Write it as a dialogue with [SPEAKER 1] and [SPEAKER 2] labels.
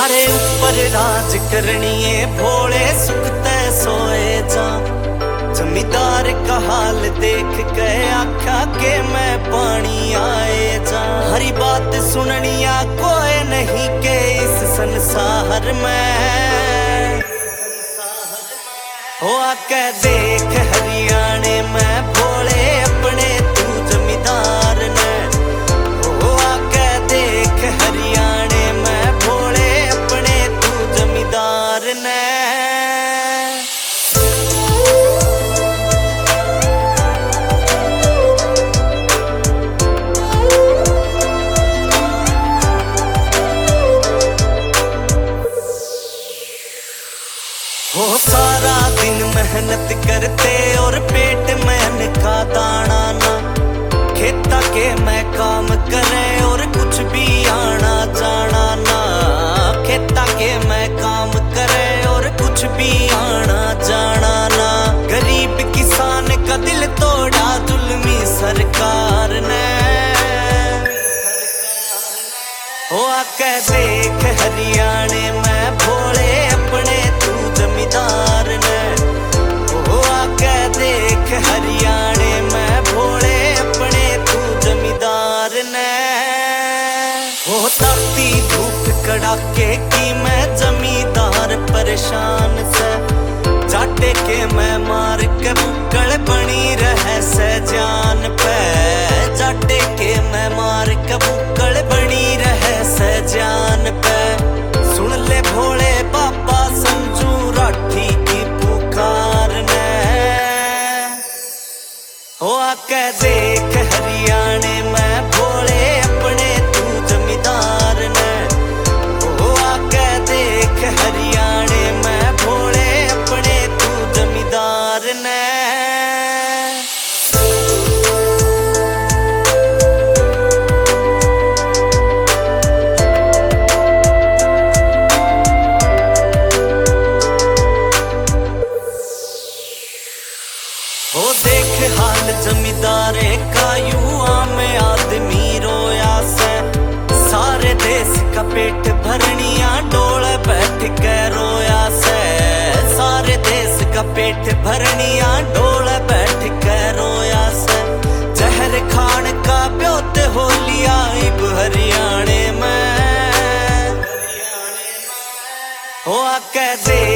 [SPEAKER 1] थारे ऊपर राज करनिए भोले सुखते सोए जा। जमींदार का हाल देख के आख्या के मैं पानी आए जा। हरी बात सुननिया कोई नहीं के इस संसार में। हो आके देख हरियाणे में भोले अपने तू जमींदार ने। हो आके देख हरियाणे में भोले अपने तू जमींदार ने। हो सारा दिन मेहनत करते और पेट में अन्न का दाना ना। खेता के मैं काम करे और कुछ भी आना जाना ना। खेता के मैं काम करे और कुछ भी आना जाना ना। गरीब किसान का दिल तोड़ा जुल्मी सरकार ने। हो आके देख हरियाणे में भोले अपने तू जमींदार ने। हो आके देख हरियाणे में भोले अपने तू जमींदार ने। हो ताती धूप कड़ाके की मैं जमींदार परेशान से। जाटे के मैं मार के बुक्कड़ बनी रहे से जान पे। जाटे के मैं मार के बुक्कड़ बनी रहे से जान पे। सुन ले भोले बाबा संजू राठी की पुकार ने। हो आके देख हरियाणे में भोले अपने तू जमींदार ने। हो आके देख हरियाणे में भोले अपने तू जमींदार ने। हो देख हाल जमींदारे का युवा में आदमी रोया से। सारे देश का पेट भरनिया डोल बैठ के रोया से। सारे देश का पेट भरनिया डोल बैठ के रोया से। जहर खान का ब्योत हो लिया इब हरियाणे में। हो आके दे